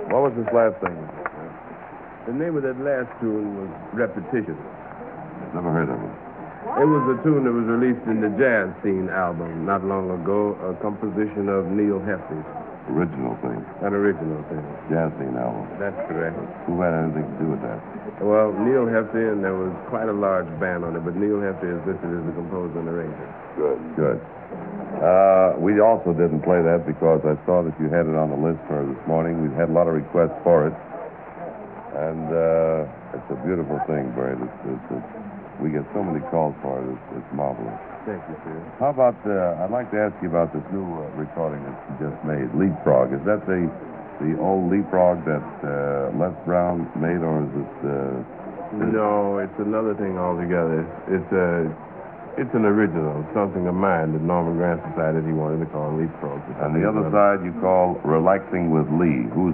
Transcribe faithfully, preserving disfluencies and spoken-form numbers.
What was this last thing? The name of that last tune was Repetition. Never heard of it. It was a tune that was released in the Jazz Scene album not long ago, a composition of Neil Hefti. Original thing. An original thing. Jazz Scene album. That's correct. Who had anything to do with that? Well, Neil Hefti, and there was quite a large band on it, but Neil Hefti is listed as the composer and arranger. Good, good. Uh, we also didn't play that because I saw that you had it on the list for this morning. We've had a lot of requests for it. And uh, it's a beautiful thing, Bert. It's, it's, it's, we get so many calls for it. It's, it's marvelous. Thank you, sir. How about, uh, I'd like to ask you about this new uh, recording that you just made, Leapfrog. Is that the the old Leapfrog that uh, Les Brown made, or is it... Uh, this? No, it's another thing altogether. It's a... It's an original, something of mine that Norman Granz decided he wanted to call Leapfrog. On the other side, you call Relaxing with Lee. Who's